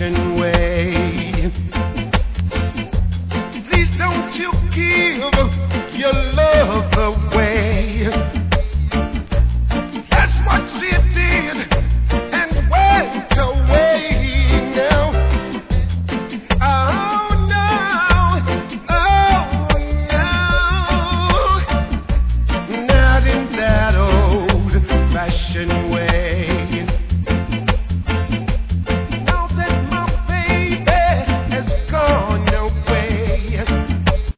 fashion way. Please don't you give your love away. That's what she did and went away now. Oh no, not in that old fashioned way.